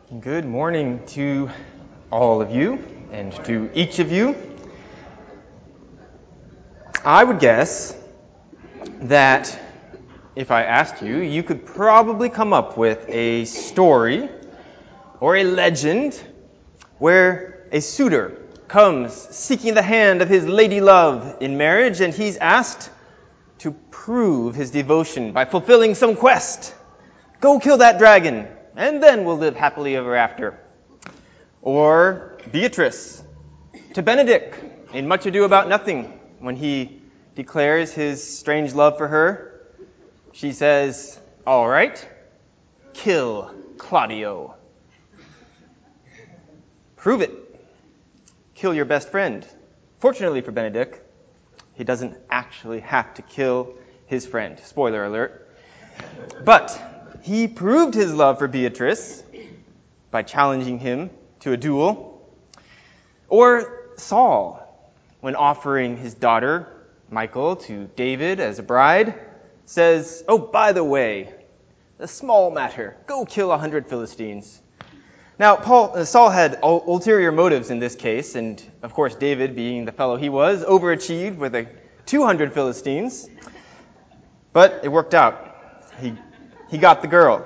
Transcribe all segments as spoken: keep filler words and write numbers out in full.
Good morning to all of you and to each of you. I would guess that if I asked you, you could probably come up with a story or a legend where a suitor comes seeking the hand of his lady love in marriage, and he's asked to prove his devotion by fulfilling some quest. Go kill that dragon, and then we'll live happily ever after. Or Beatrice to Benedict in Much Ado About Nothing, when he declares his strange love for her, she says, "All right, kill Claudio." Prove it. Kill your best friend. Fortunately for Benedict, he doesn't actually have to kill his friend. Spoiler alert. But he proved his love for Beatrice by challenging him to a duel. Or Saul, when offering his daughter, Michal, to David as a bride, says, "Oh, by the way, a small matter, go kill a hundred Philistines." Now, Paul, uh, Saul had ul- ulterior motives in this case, and of course David, being the fellow he was, overachieved with a two hundred Philistines. But it worked out. He, he got the girl.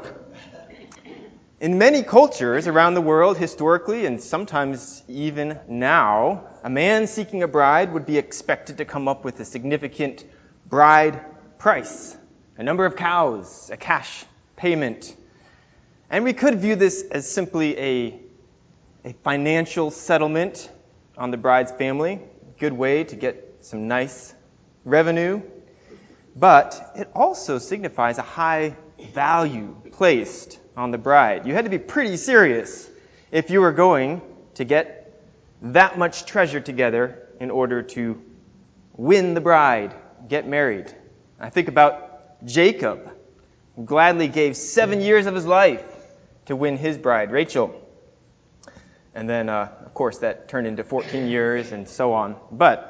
In many cultures around the world, historically, and sometimes even now, a man seeking a bride would be expected to come up with a significant bride price, a number of cows, a cash payment. And we could view this as simply a, a financial settlement on the bride's family, a good way to get some nice revenue. But it also signifies a high value placed on the bride. You had to be pretty serious if you were going to get that much treasure together in order to win the bride, get married. I think about Jacob, who gladly gave seven years of his life to win his bride, Rachel. And then, uh, of course, that turned into fourteen years and so on. But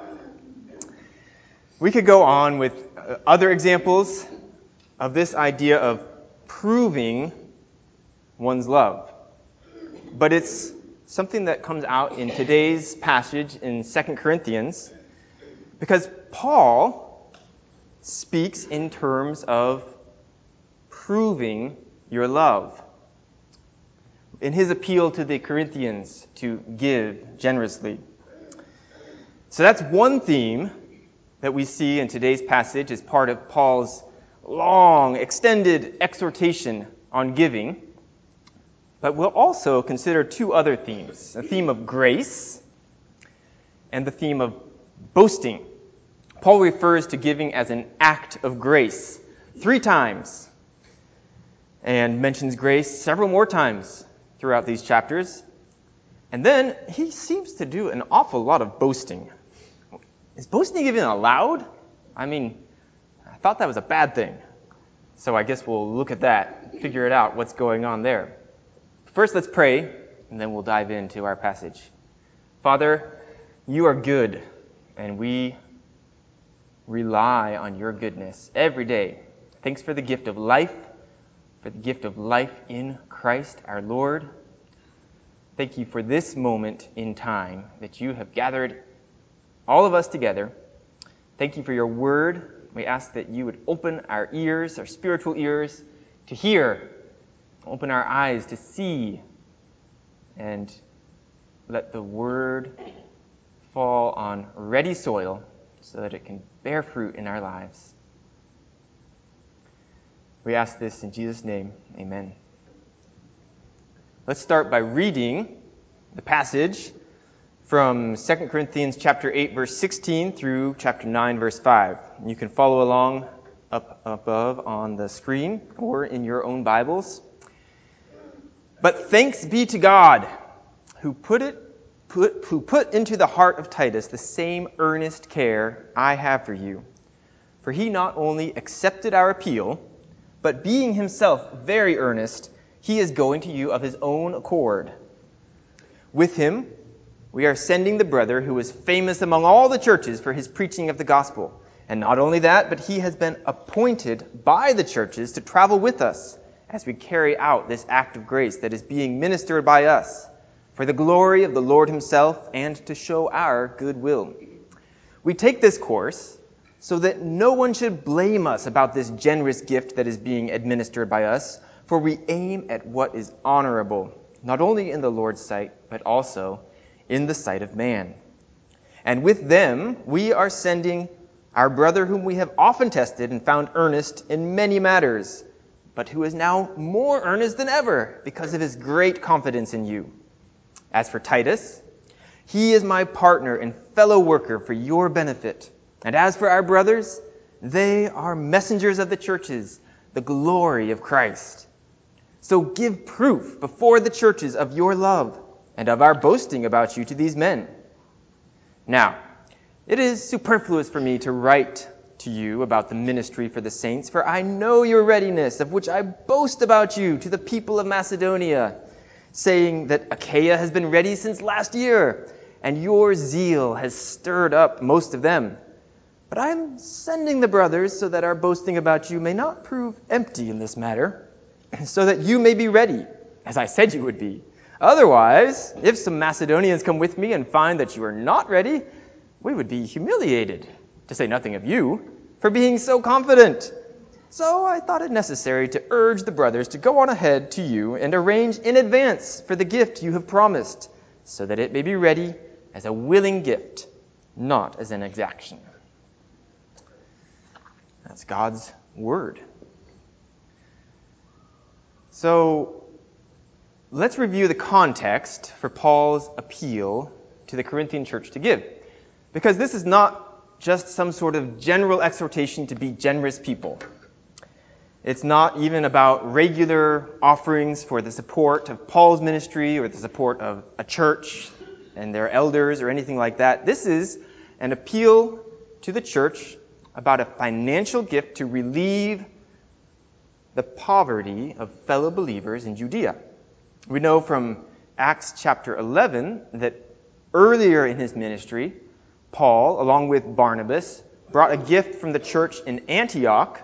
we could go on with other examples of this idea of proving one's love. But it's something that comes out in today's passage in Second Corinthians, because Paul speaks in terms of proving your love. In his appeal to the Corinthians to give generously. So that's one theme that we see in today's passage as part of Paul's long, extended exhortation on giving. But we'll also consider two other themes, the theme of grace and the theme of boasting. Paul refers to giving as an act of grace three times and mentions grace several more times throughout these chapters. And then he seems to do an awful lot of boasting. Is boasting even allowed? I mean, I thought that was a bad thing. So I guess we'll look at that, figure it out, what's going on there. First, let's pray, and then we'll dive into our passage. Father, you are good, and we rely on your goodness every day. Thanks for the gift of life, for the gift of life in Christ our Lord. Thank you for this moment in time that you have gathered all of us together. Thank you for your word. We ask that you would open our ears, our spiritual ears, to hear. Open our eyes to see, and let the word fall on ready soil so that it can bear fruit in our lives. We ask this in Jesus' name. Amen. Let's start by reading the passage from Second Corinthians chapter eight, verse sixteen through chapter nine, verse five. You can follow along up above on the screen or in your own Bibles. But thanks be to God, who put it put who put into the heart of Titus the same earnest care I have for you. For he not only accepted our appeal, but being himself very earnest, he is going to you of his own accord. With him we are sending the brother who is famous among all the churches for his preaching of the gospel. And not only that, but he has been appointed by the churches to travel with us as we carry out this act of grace that is being ministered by us for the glory of the Lord himself and to show our goodwill. We take this course so that no one should blame us about this generous gift that is being administered by us, for we aim at what is honorable, not only in the Lord's sight, but also in the sight of man. And with them we are sending our brother whom we have often tested and found earnest in many matters, but who is now more earnest than ever because of his great confidence in you. As for Titus, he is my partner and fellow worker for your benefit. And as for our brothers, they are messengers of the churches, the glory of Christ. So give proof before the churches of your love and of our boasting about you to these men. Now, it is superfluous for me to write to you about the ministry for the saints, for I know your readiness, of which I boast about you to the people of Macedonia, saying that Achaia has been ready since last year, and your zeal has stirred up most of them. But I am sending the brothers so that our boasting about you may not prove empty in this matter, so that you may be ready, as I said you would be. Otherwise, if some Macedonians come with me and find that you are not ready, we would be humiliated, to say nothing of you, for being so confident. So I thought it necessary to urge the brothers to go on ahead to you and arrange in advance for the gift you have promised, so that it may be ready as a willing gift, not as an exaction. That's God's word. So let's review the context for Paul's appeal to the Corinthian church to give. Because this is not just some sort of general exhortation to be generous people. It's not even about regular offerings for the support of Paul's ministry or the support of a church and their elders or anything like that. This is an appeal to the church about a financial gift to relieve the poverty of fellow believers in Judea. We know from Acts chapter eleven that earlier in his ministry, Paul, along with Barnabas, brought a gift from the church in Antioch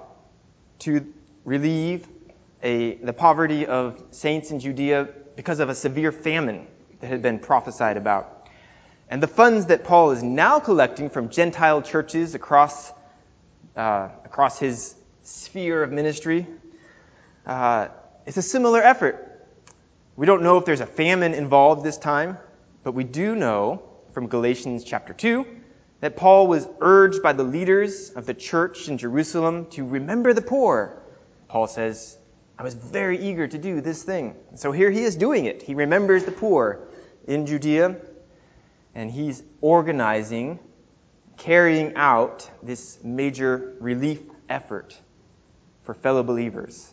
to relieve a, the poverty of saints in Judea because of a severe famine that had been prophesied about. And the funds that Paul is now collecting from Gentile churches across uh, across his sphere of ministry, uh, it's a similar effort. We don't know if there's a famine involved this time, but we do know from Galatians chapter two that Paul was urged by the leaders of the church in Jerusalem to remember the poor. Paul says, I was very eager to do this thing. So here he is doing it. He remembers the poor in Judea, and he's organizing, carrying out this major relief effort for fellow believers.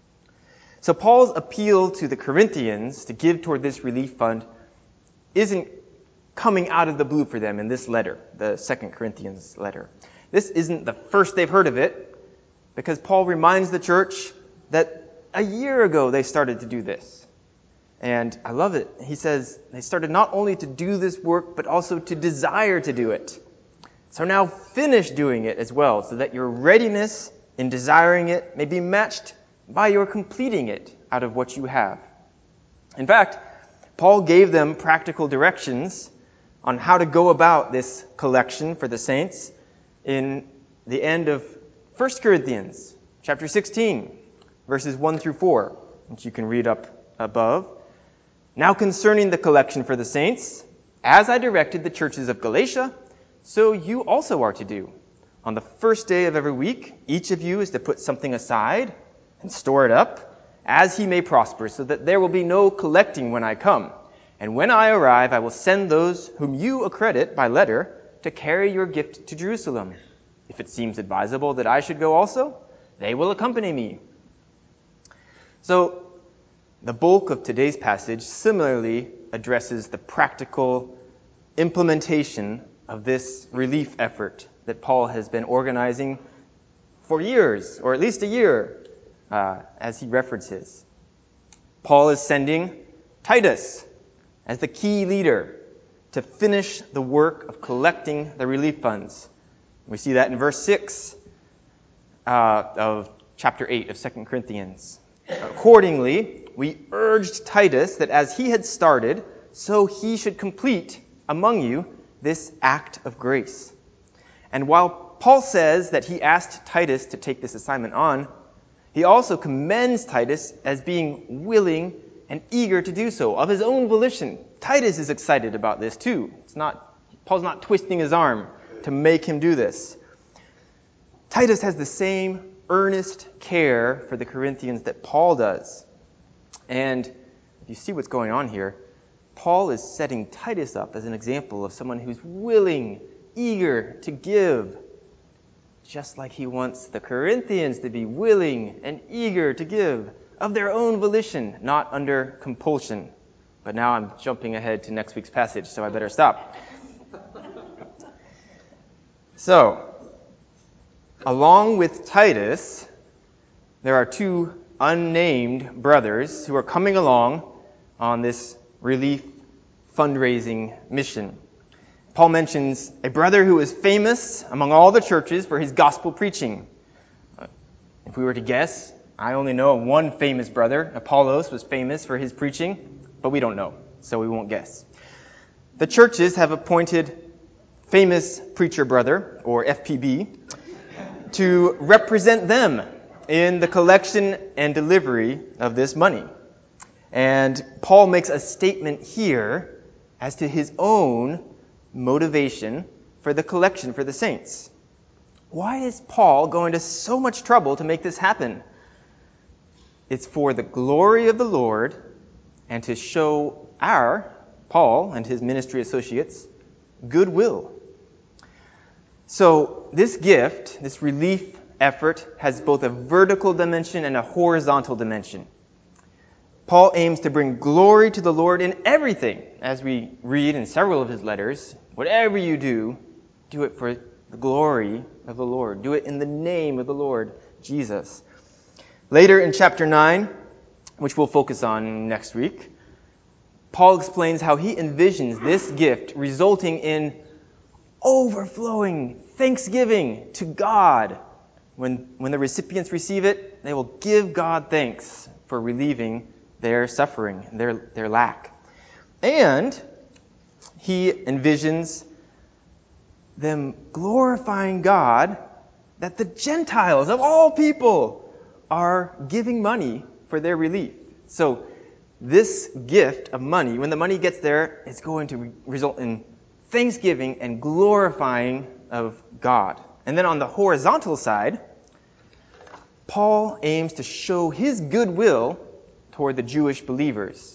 So Paul's appeal to the Corinthians to give toward this relief fund isn't coming out of the blue for them in this letter, the Second Corinthians letter. This isn't the first they've heard of it, because Paul reminds the church that a year ago they started to do this. And I love it. He says they started not only to do this work, but also to desire to do it. So now finish doing it as well, so that your readiness in desiring it may be matched by your completing it out of what you have. In fact, Paul gave them practical directions on how to go about this collection for the saints in the end of First Corinthians chapter sixteen, verses one through four, which you can read up above. Now concerning the collection for the saints, as I directed the churches of Galatia, so you also are to do. On the first day of every week, each of you is to put something aside and store it up, as he may prosper, so that there will be no collecting when I come. And when I arrive, I will send those whom you accredit by letter to carry your gift to Jerusalem. If it seems advisable that I should go also, they will accompany me. So, the bulk of today's passage similarly addresses the practical implementation of this relief effort that Paul has been organizing for years, or at least a year, uh, as he references. Paul is sending Titus as the key leader to finish the work of collecting the relief funds. We see that in verse six uh, of chapter eight of Second Corinthians. Accordingly, we urged Titus that as he had started, so he should complete among you this act of grace. And while Paul says that he asked Titus to take this assignment on, he also commends Titus as being willing and eager to do so, of his own volition. Titus is excited about this too. It's not, Paul's not twisting his arm to make him do this. Titus has the same earnest care for the Corinthians that Paul does. And if you see what's going on here, Paul is setting Titus up as an example of someone who's willing, eager to give, just like he wants the Corinthians to be willing and eager to give of their own volition, not under compulsion. But now I'm jumping ahead to next week's passage, so I better stop. So, along with Titus, there are two unnamed brothers who are coming along on this relief fundraising mission. Paul mentions a brother who is famous among all the churches for his gospel preaching. If we were to guess, I only know one famous brother. Apollos was famous for his preaching, but we don't know, so we won't guess. The churches have appointed famous preacher brother, or F P B, to represent them in the collection and delivery of this money. And Paul makes a statement here as to his own motivation for the collection for the saints. Why is Paul going to so much trouble to make this happen? It's for the glory of the Lord and to show our, Paul and his ministry associates, goodwill. So this gift, this relief effort, has both a vertical dimension and a horizontal dimension. Paul aims to bring glory to the Lord in everything, as we read in several of his letters. Whatever you do, do it for the glory of the Lord. Do it in the name of the Lord Jesus. Later in chapter nine, which we'll focus on next week, Paul explains how he envisions this gift resulting in overflowing thanksgiving to God. When, when the recipients receive it, they will give God thanks for relieving their suffering, their, their lack. And he envisions them glorifying God that the Gentiles of all people are giving money for their relief. So this gift of money, when the money gets there, it's going to re- result in thanksgiving and glorifying of God. And then on the horizontal side, Paul aims to show his goodwill toward the Jewish believers.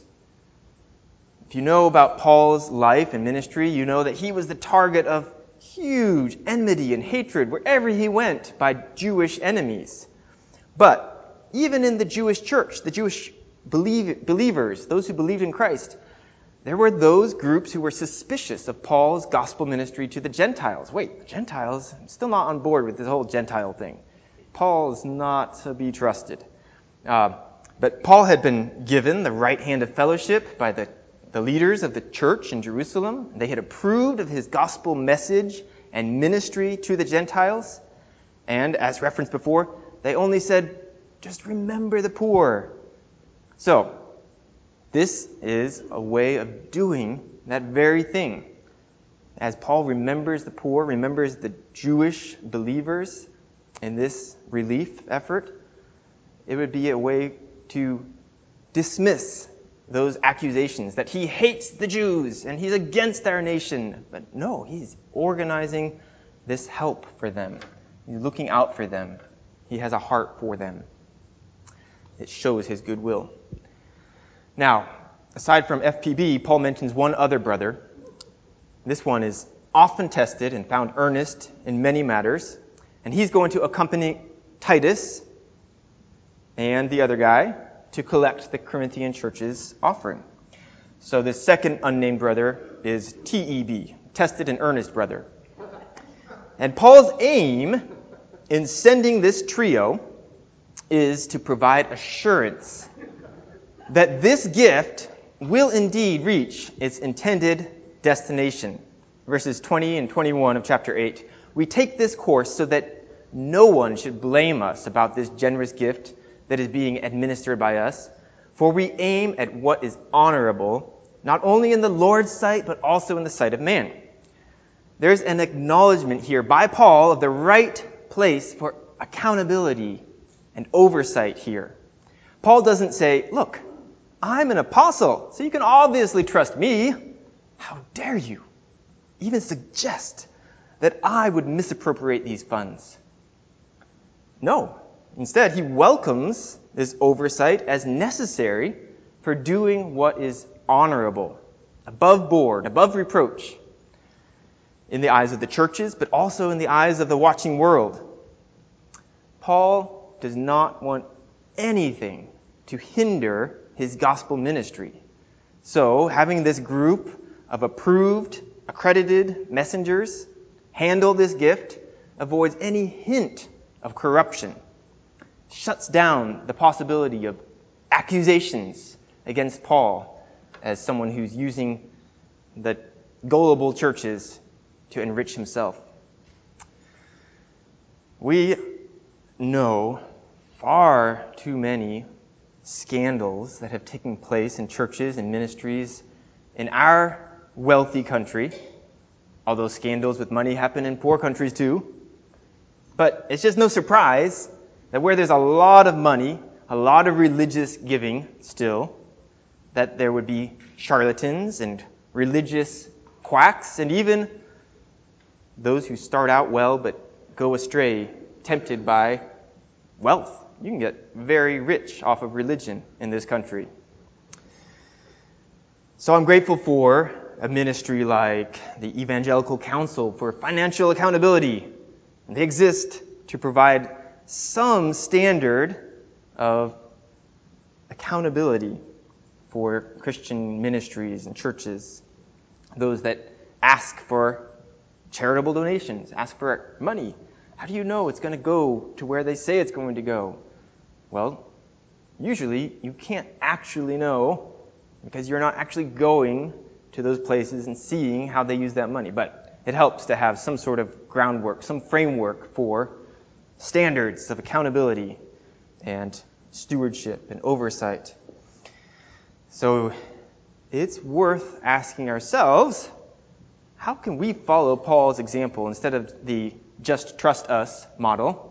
If you know about Paul's life and ministry, you know that he was the target of huge enmity and hatred wherever he went by Jewish enemies. But even in the Jewish church, the Jewish believe, believers, those who believed in Christ, there were those groups who were suspicious of Paul's gospel ministry to the Gentiles. Wait, the Gentiles? I'm still not on board with this whole Gentile thing. Paul is not to be trusted. Uh, but Paul had been given the right hand of fellowship by the, the leaders of the church in Jerusalem. They had approved of his gospel message and ministry to the Gentiles. And as referenced before, they only said, just remember the poor. So, this is a way of doing that very thing. As Paul remembers the poor, remembers the Jewish believers in this relief effort, it would be a way to dismiss those accusations that he hates the Jews and he's against our nation. But no, he's organizing this help for them. He's looking out for them. He has a heart for them. It shows his goodwill. Now, aside from F P B, Paul mentions one other brother. This one is often tested and found earnest in many matters. And he's going to accompany Titus and the other guy to collect the Corinthian church's offering. So the second unnamed brother is T E B, tested and earnest brother. And Paul's aim in sending this trio is to provide assurance that this gift will indeed reach its intended destination. Verses twenty and twenty-one of chapter eight. We take this course so that no one should blame us about this generous gift that is being administered by us, for we aim at what is honorable, not only in the Lord's sight, but also in the sight of man. There's an acknowledgement here by Paul of the right place for accountability and oversight here. Paul doesn't say, look, I'm an apostle, so you can obviously trust me. How dare you even suggest that I would misappropriate these funds? No. Instead, he welcomes this oversight as necessary for doing what is honorable, above board, above reproach, in the eyes of the churches, but also in the eyes of the watching world. Paul does not want anything to hinder his gospel ministry. So, having this group of approved, accredited messengers handle this gift avoids any hint of corruption, shuts down the possibility of accusations against Paul as someone who's using the gullible churches to enrich himself. We know far too many scandals that have taken place in churches and ministries in our wealthy country, although scandals with money happen in poor countries too. But it's just no surprise that where there's a lot of money, a lot of religious giving still, that there would be charlatans and religious quacks, and even those who start out well but go astray, tempted by wealth. You can get very rich off of religion in this country. So I'm grateful for a ministry like the Evangelical Council for Financial Accountability. They exist to provide some standard of accountability for Christian ministries and churches. Those that ask for charitable donations, ask for money. How do you know it's going to go to where they say it's going to go? Well, usually you can't actually know because you're not actually going to those places and seeing how they use that money. But it helps to have some sort of groundwork, some framework for standards of accountability and stewardship and oversight. So it's worth asking ourselves, how can we follow Paul's example instead of the just trust us model?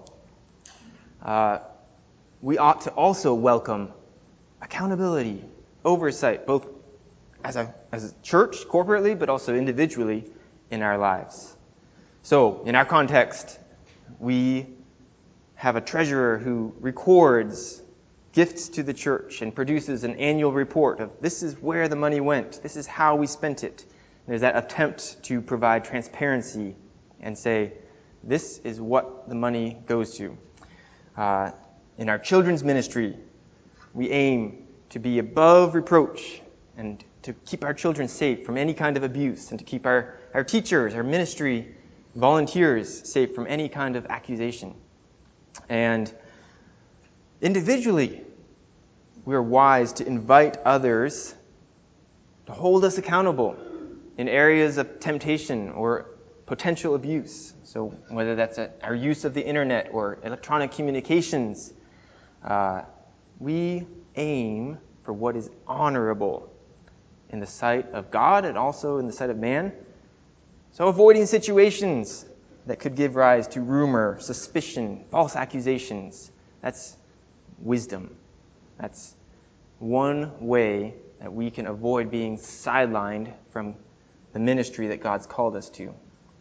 Uh, we ought to also welcome accountability, oversight, both as a, as a church, corporately, but also individually in our lives. So, in our context, we have a treasurer who records gifts to the church and produces an annual report of this is where the money went, this is how we spent it. There's that attempt to provide transparency and say, this is what the money goes to. Uh, in our children's ministry, we aim to be above reproach and to keep our children safe from any kind of abuse and to keep our, our teachers, our ministry volunteers safe from any kind of accusation. And individually, we are wise to invite others to hold us accountable in areas of temptation or potential abuse. So whether that's a, our use of the internet or electronic communications, uh, we aim for what is honorable in the sight of God and also in the sight of man. So avoiding situations that could give rise to rumor, suspicion, false accusations, that's wisdom. That's one way that we can avoid being sidelined from the ministry that God's called us to.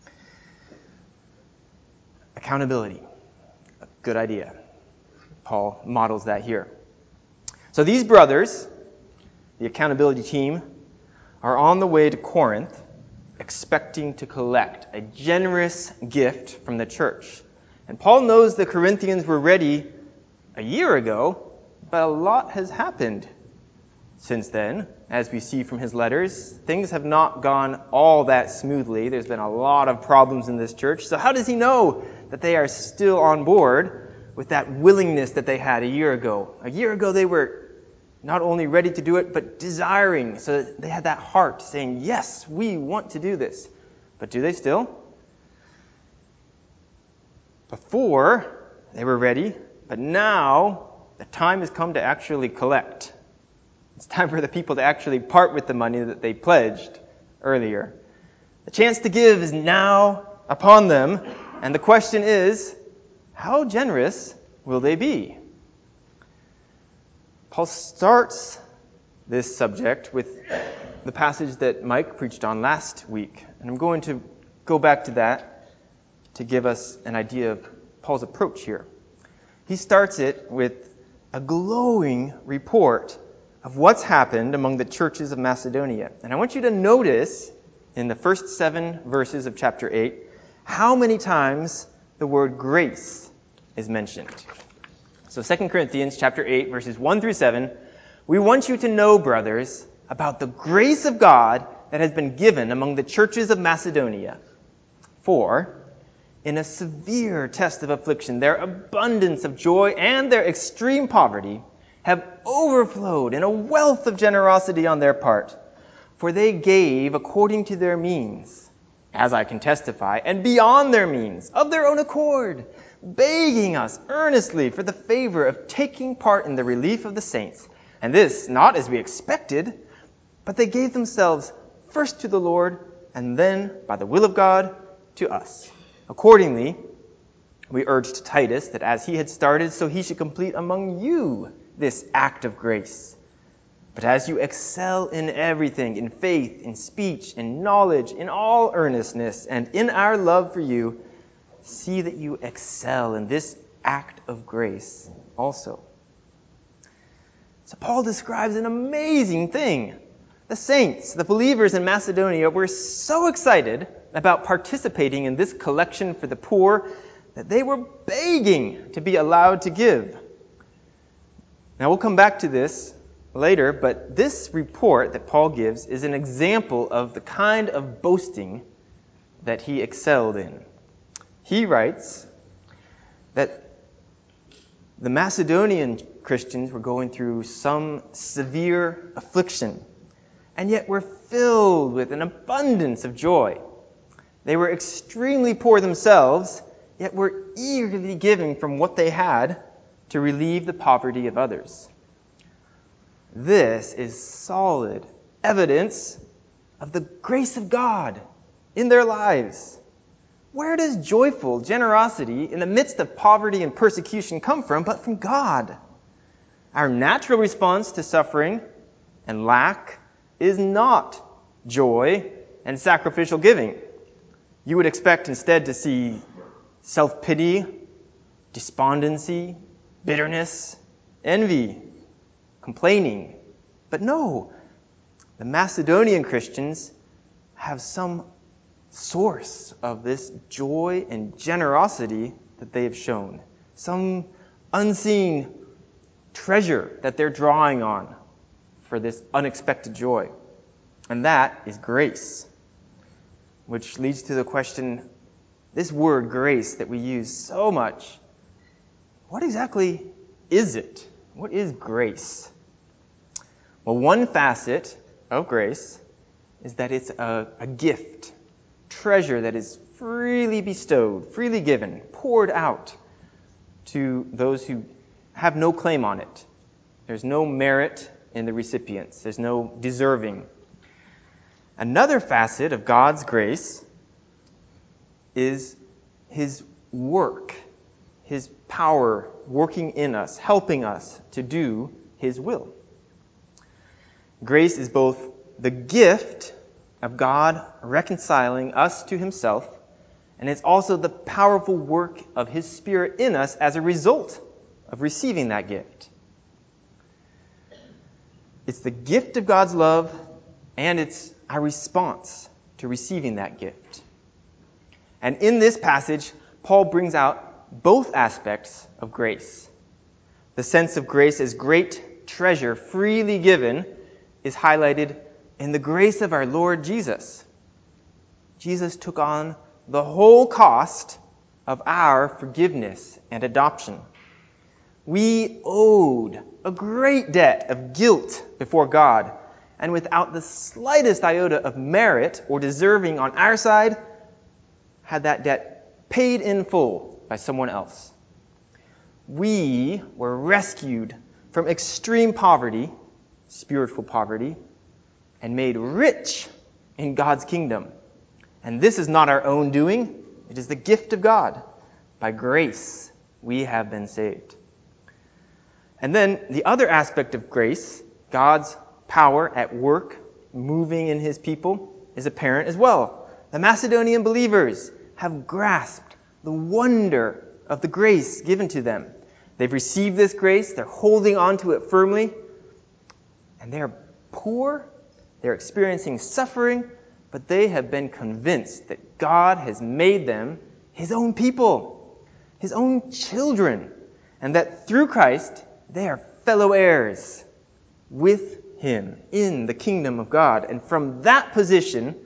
Accountability. A good idea. Paul models that here. So these brothers, the accountability team, are on the way to Corinth expecting to collect a generous gift from the church. And Paul knows the Corinthians were ready a year ago, but a lot has happened since then. As we see from his letters, things have not gone all that smoothly. There's been a lot of problems in this church. So how does he know that they are still on board with that willingness that they had a year ago? A year ago they were not only ready to do it, but desiring. So they had that heart saying, yes, we want to do this. But do they still? Before, they were ready, but now the time has come to actually collect. It's time for the people to actually part with the money that they pledged earlier. The chance to give is now upon them, and the question is, how generous will they be? Paul starts this subject with the passage that Mike preached on last week, and I'm going to go back to that to give us an idea of Paul's approach here. He starts it with a glowing report of what's happened among the churches of Macedonia. And I want you to notice in the first seven verses of chapter eight how many times the word grace is mentioned. So Second Corinthians chapter eight, verses one through seven, we want you to know, brothers, about the grace of God that has been given among the churches of Macedonia. For in a severe test of affliction, their abundance of joy and their extreme poverty have overflowed in a wealth of generosity on their part. For they gave according to their means, as I can testify, and beyond their means, of their own accord, begging us earnestly for the favor of taking part in the relief of the saints. And this, not as we expected, but they gave themselves first to the Lord, and then, by the will of God, to us. Accordingly, we urged Titus that as he had started, so he should complete among you this act of grace. But as you excel in everything, in faith, in speech, in knowledge, in all earnestness, and in our love for you, see that you excel in this act of grace also. So Paul describes an amazing thing. The saints, the believers in Macedonia, were so excited about participating in this collection for the poor that they were begging to be allowed to give. Now we'll come back to this later, but this report that Paul gives is an example of the kind of boasting that he excelled in. He writes that the Macedonian Christians were going through some severe affliction, and yet were filled with an abundance of joy. They were extremely poor themselves, yet were eagerly giving from what they had to relieve the poverty of others. This is solid evidence of the grace of God in their lives. Where does joyful generosity in the midst of poverty and persecution come from but from God? Our natural response to suffering and lack is not joy and sacrificial giving. You would expect instead to see self-pity, despondency, bitterness, envy, complaining. But no, the Macedonian Christians have some source of this joy and generosity that they have shown. Some unseen treasure that they're drawing on for this unexpected joy. And that is grace. Which leads to the question, this word grace that we use so much, what exactly is it? What is grace? Well, one facet of grace is that it's a, a gift, treasure that is freely bestowed, freely given, poured out to those who have no claim on it. There's no merit in the recipients. There's no deserving. Another facet of God's grace is His work, His power working in us, helping us to do His will. Grace is both the gift of God reconciling us to Himself, and it's also the powerful work of His Spirit in us as a result of receiving that gift. It's the gift of God's love, and it's our response to receiving that gift. And in this passage, Paul brings out both aspects of grace. The sense of grace as great treasure freely given is highlighted in the grace of our Lord Jesus. Jesus took on the whole cost of our forgiveness and adoption. We owed a great debt of guilt before God, and without the slightest iota of merit or deserving on our side, had that debt paid in full by someone else. We were rescued from extreme poverty, spiritual poverty, and made rich in God's kingdom. And this is not our own doing. It is the gift of God. By grace, we have been saved. And then the other aspect of grace, God's power at work, moving in his people, is apparent as well. The Macedonian believers have grasped the wonder of the grace given to them. They've received this grace, they're holding on to it firmly, and they're poor, they're experiencing suffering, but they have been convinced that God has made them his own people, his own children, and that through Christ, they are fellow heirs with him in the kingdom of God. And from that position,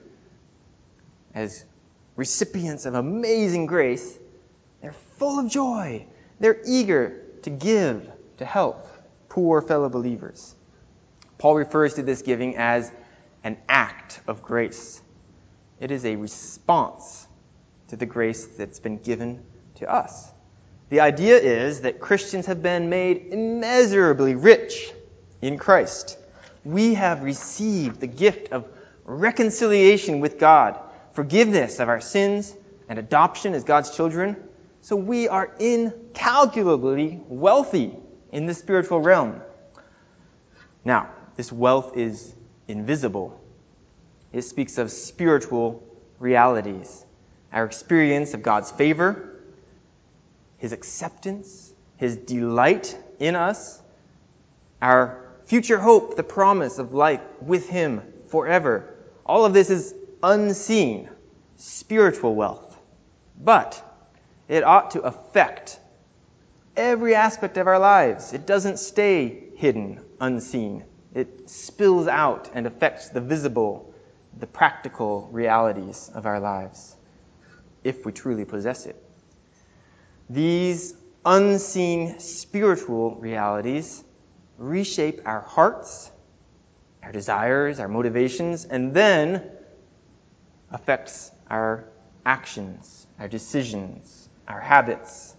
as recipients of amazing grace, they're full of joy. They're eager to give, to help poor fellow believers. Paul refers to this giving as an act of grace. It is a response to the grace that's been given to us. The idea is that Christians have been made immeasurably rich in Christ. We have received the gift of reconciliation with God, forgiveness of our sins, and adoption as God's children. So we are incalculably wealthy in the spiritual realm. Now, this wealth is invisible. It speaks of spiritual realities. Our experience of God's favor, his acceptance, his delight in us, our future hope, the promise of life with him forever. All of this is unseen, spiritual wealth. But it ought to affect every aspect of our lives. It doesn't stay hidden, unseen. It spills out and affects the visible, the practical realities of our lives, if we truly possess it. These unseen spiritual realities reshape our hearts, our desires, our motivations, and then affects our actions, our decisions, our habits.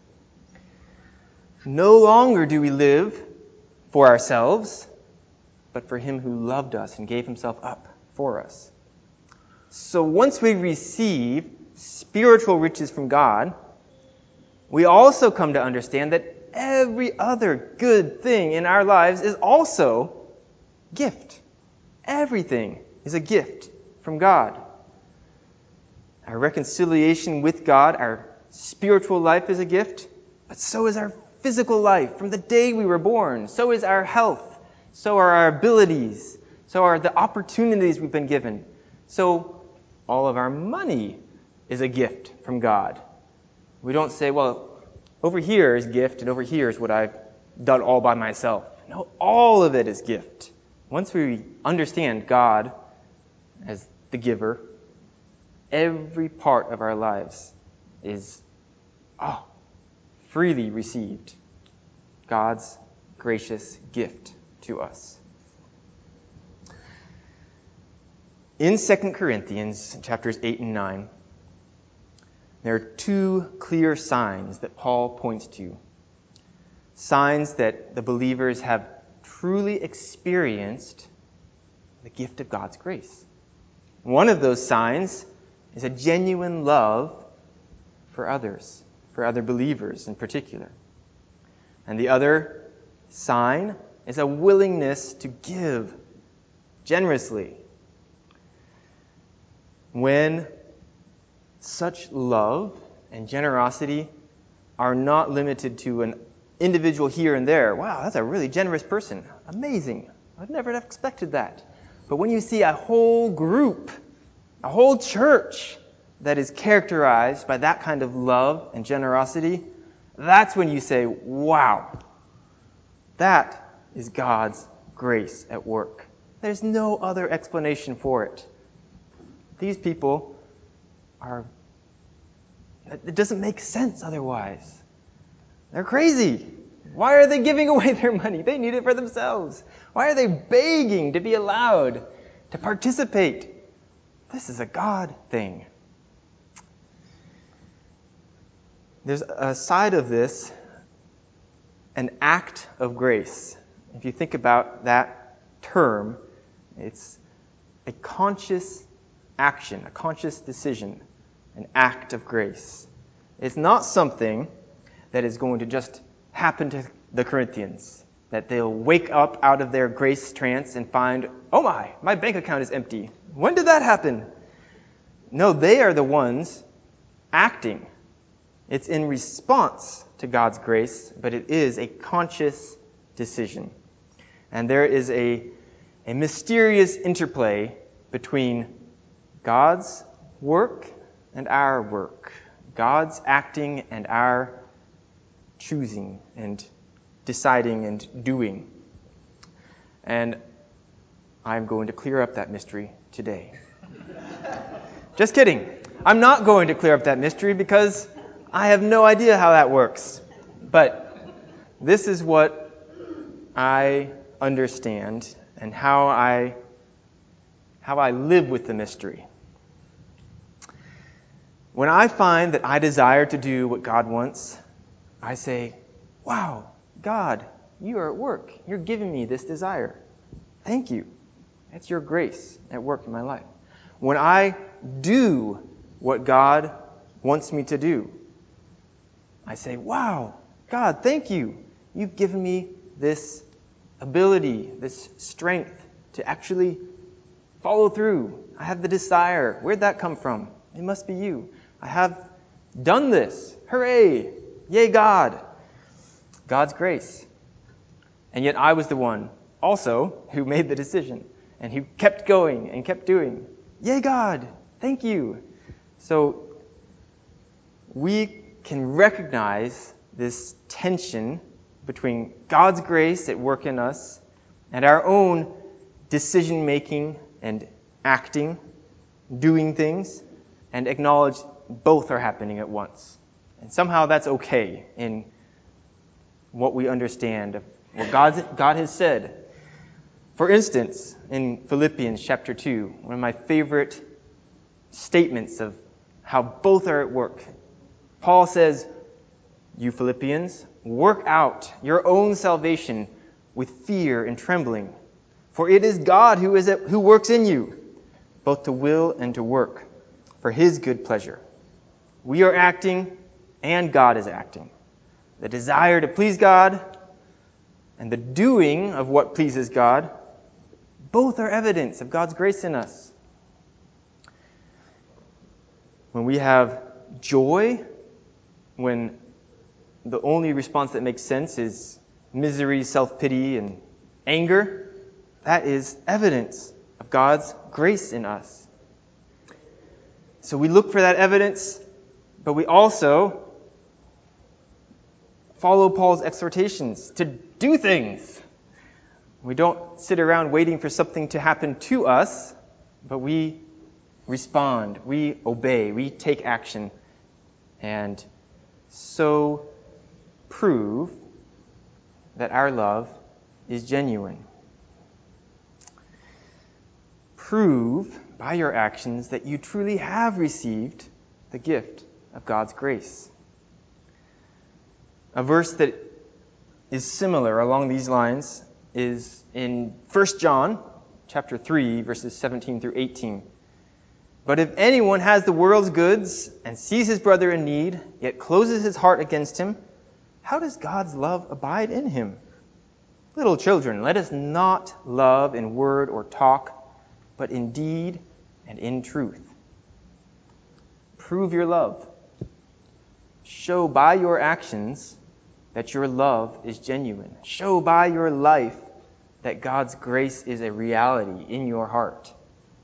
No longer do we live for ourselves, but for him who loved us and gave himself up for us. So once we receive spiritual riches from God, we also come to understand that every other good thing in our lives is also gift. Everything is a gift from God. Our reconciliation with God, our spiritual life is a gift, but so is our physical life from the day we were born. So is our health. So are our abilities. So are the opportunities we've been given. So all of our money is a gift from God. We don't say, well, over here is gift and over here is what I've done all by myself. No, all of it is gift. Once we understand God as the giver, every part of our lives is oh, freely received. God's gracious gift to us. In Second Corinthians chapters eight and nine, there are two clear signs that Paul points to. Signs that the believers have truly experienced the gift of God's grace. One of those signs is a genuine love for others, for other believers in particular. And the other sign is a willingness to give generously. When such love and generosity are not limited to an individual here and there. Wow, that's a really generous person. Amazing. I'd never have expected that. But when you see a whole group, a whole church that is characterized by that kind of love and generosity, that's when you say, wow, that is God's grace at work. There's no other explanation for it. These people are, it doesn't make sense otherwise. They're crazy. Why are they giving away their money? They need it for themselves. Why are they begging to be allowed to participate? This is a God thing. There's a side of this an act of grace. If you think about that term, it's a conscious action, a conscious decision, an act of grace. It's not something that is going to just happen to the Corinthians, that they'll wake up out of their grace trance and find, oh my, my bank account is empty. When did that happen? No, they are the ones acting. It's in response to God's grace, but it is a conscious decision. And there is a, a mysterious interplay between God's work and our work, God's acting and our choosing and deciding and doing. And I'm going to clear up that mystery today. Just kidding. I'm not going to clear up that mystery because I have no idea how that works. But this is what I understand and how I how I live with the mystery. When I find that I desire to do what God wants, I say, wow, God, you are at work. You're giving me this desire. Thank you. That's your grace at work in my life. When I do what God wants me to do, I say, wow, God, thank you. You've given me this ability, this strength to actually follow through. I have the desire. Where'd that come from? It must be you. I have done this. Hooray! Yay, God! God's grace. And yet I was the one also who made the decision and who kept going and kept doing. Yay, God! Thank you. So we can recognize this tension between God's grace at work in us and our own decision-making and acting, doing things, and acknowledge both are happening at once. And somehow that's okay in what we understand of what God, God has said. For instance, in Philippians chapter two, one of my favorite statements of how both are at work, Paul says, you Philippians, work out your own salvation with fear and trembling, for it is God who is at, who works in you, both to will and to work for his good pleasure. We are acting and God is acting. The desire to please God and the doing of what pleases God, both are evidence of God's grace in us. When we have joy, when the only response that makes sense is misery, self-pity, and anger, that is evidence of God's grace in us. So we look for that evidence, but we also follow Paul's exhortations to do things. We don't sit around waiting for something to happen to us, but we respond, we obey, we take action, and so prove that our love is genuine. Prove by your actions that you truly have received the gift of God's grace. A verse that is similar along these lines is in First John chapter three, verses seventeen through eighteen. But if anyone has the world's goods and sees his brother in need, yet closes his heart against him, how does God's love abide in him? Little children, let us not love in word or talk, but in deed and in truth. Prove your love. Show by your actions that your love is genuine. Show by your life that God's grace is a reality in your heart.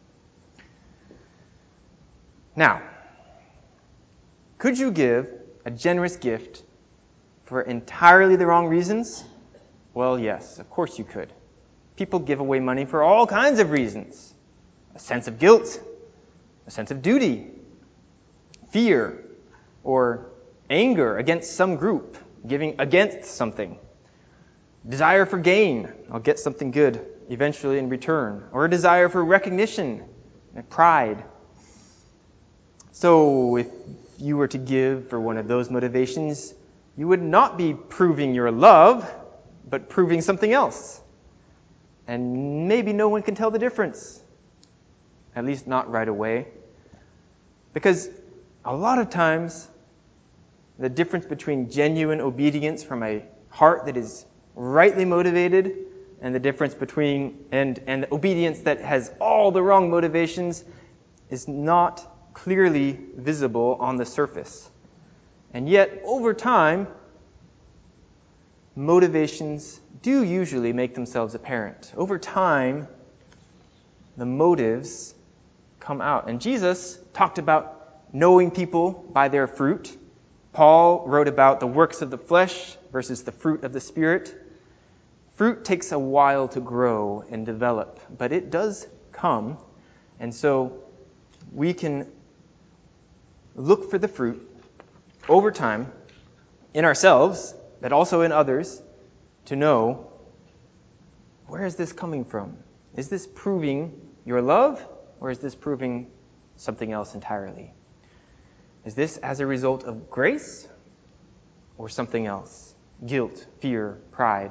Now, could you give a generous gift for entirely the wrong reasons? Well, yes, of course you could. People give away money for all kinds of reasons. A sense of guilt, a sense of duty, fear, or anger against some group, giving against something. Desire for gain, I'll get something good eventually in return. Or a desire for recognition and pride. So if you were to give for one of those motivations, you would not be proving your love, but proving something else. And maybe no one can tell the difference, at least not right away. Because a lot of times, the difference between genuine obedience from a heart that is rightly motivated and the difference between and, and obedience that has all the wrong motivations is not clearly visible on the surface. And yet, over time, motivations do usually make themselves apparent. Over time, the motives come out. And Jesus talked about knowing people by their fruit. Paul wrote about the works of the flesh versus the fruit of the Spirit. Fruit takes a while to grow and develop, but it does come. And so we can look for the fruit over time in ourselves, but also in others, to know, where is this coming from? Is this proving your love, or is this proving something else entirely? Is this as a result of grace or something else? Guilt, fear, pride.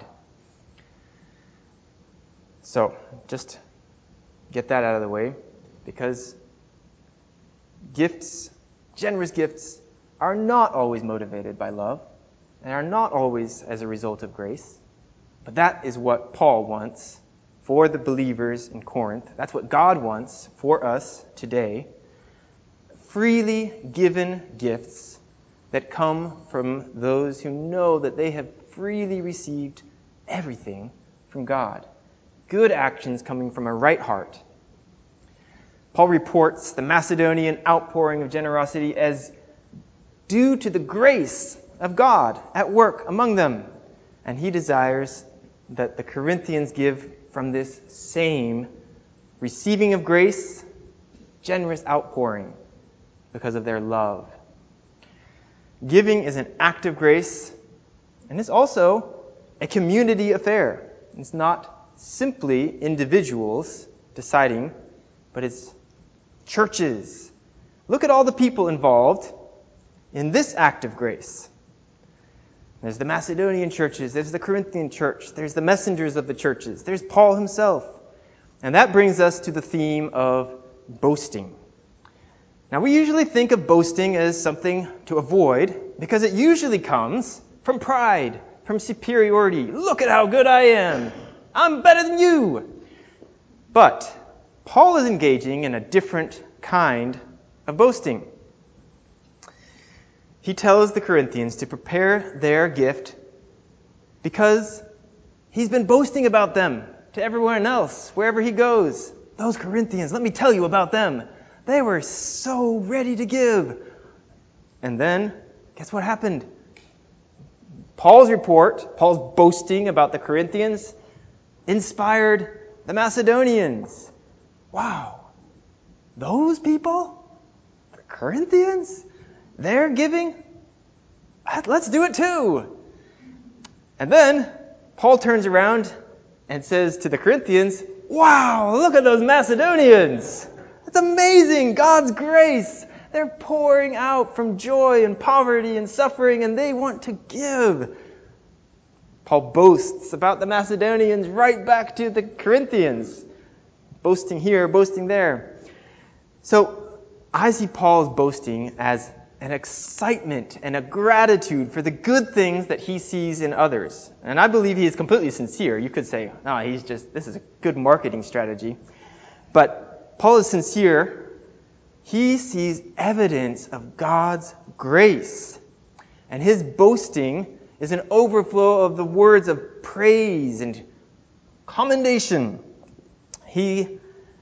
So, just get that out of the way, because gifts, generous gifts, are not always motivated by love and are not always as a result of grace. But that is what Paul wants for the believers in Corinth. That's what God wants for us today. Freely given gifts that come from those who know that they have freely received everything from God. Good actions coming from a right heart. Paul reports the Macedonian outpouring of generosity as due to the grace of God at work among them. And he desires that the Corinthians give from this same receiving of grace, generous outpouring because of their love. Giving is an act of grace, and it's also a community affair. It's not simply individuals deciding, but it's churches. Look at all the people involved in this act of grace. There's the Macedonian churches, there's the Corinthian church, there's the messengers of the churches, there's Paul himself. And that brings us to the theme of boasting. Now, we usually think of boasting as something to avoid because it usually comes from pride, from superiority. Look at how good I am. I'm better than you. But Paul is engaging in a different kind of boasting. He tells the Corinthians to prepare their gift because he's been boasting about them to everyone else, wherever he goes. Those Corinthians, let me tell you about them. They were so ready to give. And then, guess what happened? Paul's report, Paul's boasting about the Corinthians, inspired the Macedonians. Wow, those people, the Corinthians, they're giving? Let's do it too. And then Paul turns around and says to the Corinthians, wow, look at those Macedonians. It's amazing, God's grace. They're pouring out from joy and poverty and suffering, and they want to give. Paul boasts about the Macedonians right back to the Corinthians. Boasting here, boasting there. So I see Paul's boasting as an excitement and a gratitude for the good things that he sees in others. And I believe he is completely sincere. You could say, no, he's just, this is a good marketing strategy. But Paul is sincere. He sees evidence of God's grace. And his boasting is an overflow of the words of praise and commendation. He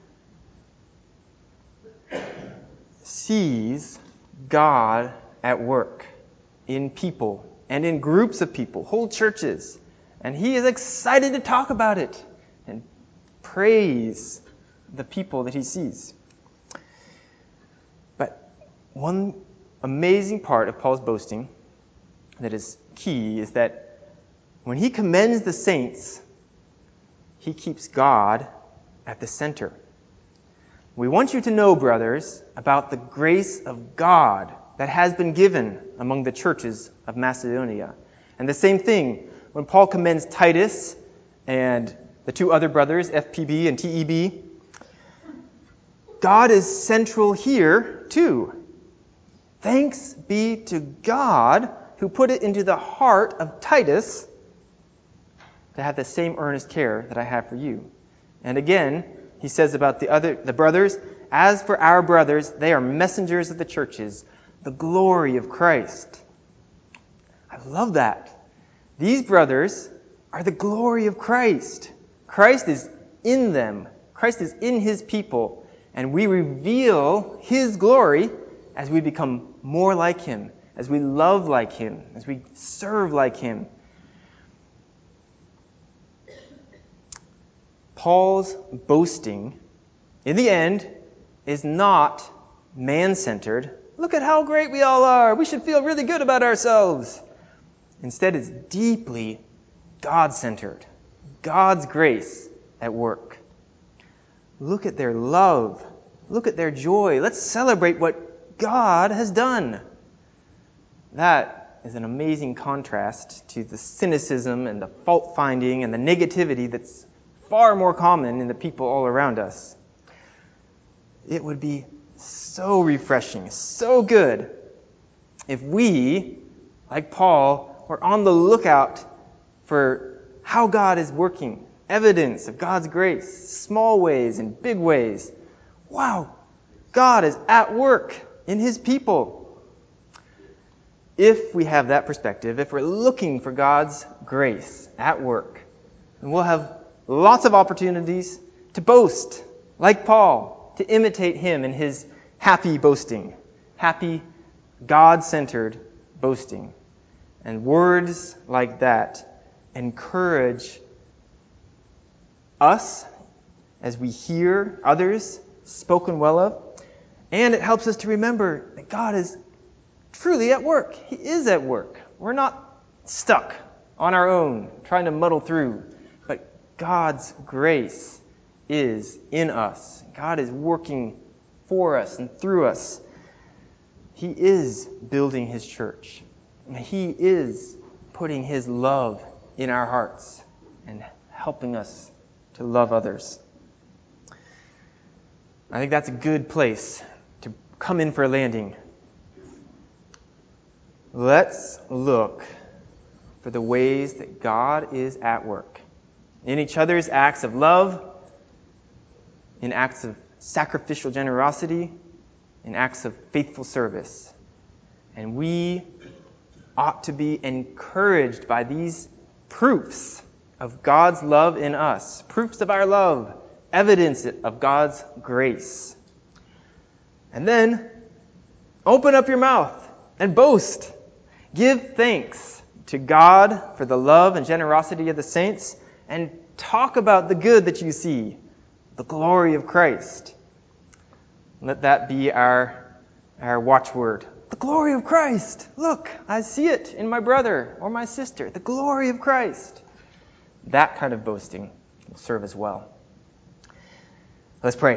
sees God at work in people and in groups of people, whole churches. And he is excited to talk about it and praise the people that he sees. But one amazing part of Paul's boasting that is key is that when he commends the saints, he keeps God at the center. We want you to know, brothers, about the grace of God that has been given among the churches of Macedonia. And the same thing, when Paul commends Titus and the two other brothers, F P B and T E B, God is central here too. Thanks be to God who put it into the heart of Titus to have the same earnest care that I have for you. And again, he says about the other the brothers, as for our brothers, they are messengers of the churches, the glory of Christ. I love that. These brothers are the glory of Christ. Christ is in them. Christ is in his people. And we reveal his glory as we become more like him, as we love like him, as we serve like him. Paul's boasting, in the end, is not man-centered. Look at how great we all are. We should feel really good about ourselves. Instead, it's deeply God-centered. God's grace at work. Look at their love. Look at their joy. Let's celebrate what God has done. That is an amazing contrast to the cynicism and the fault-finding and the negativity that's far more common in the people all around us. It would be so refreshing, so good, if we, like Paul, were on the lookout for how God is working, evidence of God's grace, small ways and big ways. Wow, God is at work in his people. If we have that perspective, if we're looking for God's grace at work, then we'll have lots of opportunities to boast, like Paul, to imitate him in his happy boasting, happy, God-centered boasting. And words like that encourage us as we hear others spoken well of, and it helps us to remember that God is truly at work. He is at work. We're not stuck on our own, trying to muddle through, but God's grace is in us. God is working for us and through us. He is building his church. He is putting his love in our hearts and helping us to love others. I think that's a good place to come in for a landing. Let's look for the ways that God is at work in each other's acts of love, in acts of sacrificial generosity, in acts of faithful service. And we ought to be encouraged by these proofs of God's love in us, proofs of our love, evidence of God's grace. And then open up your mouth and boast. Give thanks to God for the love and generosity of the saints, and talk about the good that you see, the glory of Christ. Let that be our, our watchword. The glory of Christ. Look, I see it in my brother or my sister. The glory of Christ. That kind of boasting will serve us well. Let's pray.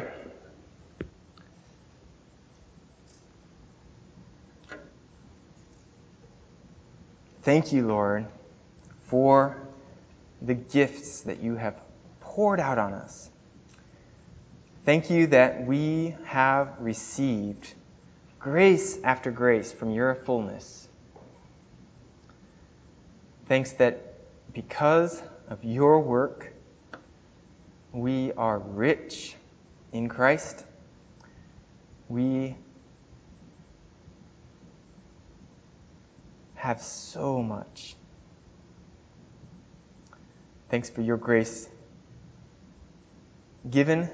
Thank you, Lord, for the gifts that you have poured out on us. Thank you that we have received grace after grace from your fullness. Thanks that because of your work, we are rich in Christ. We have so much. Thanks for your grace given,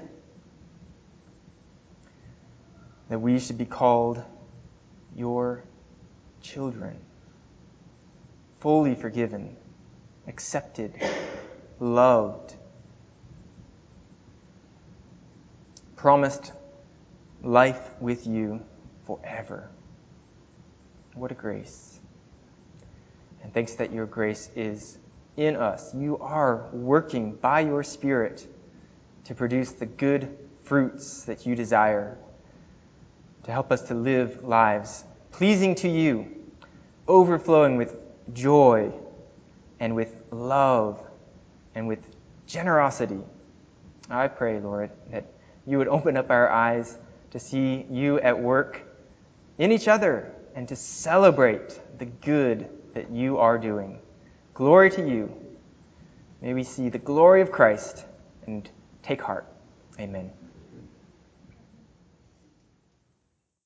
that we should be called your children, fully forgiven, accepted, loved, promised life with you forever. What a grace. And thanks that your grace is in us. You are working by your Spirit to produce the good fruits that you desire, to help us to live lives pleasing to you, overflowing with joy and with love and with generosity. I pray, Lord, that you would open up our eyes to see you at work in each other and to celebrate the good that you are doing. Glory to you. May we see the glory of Christ and take heart. Amen.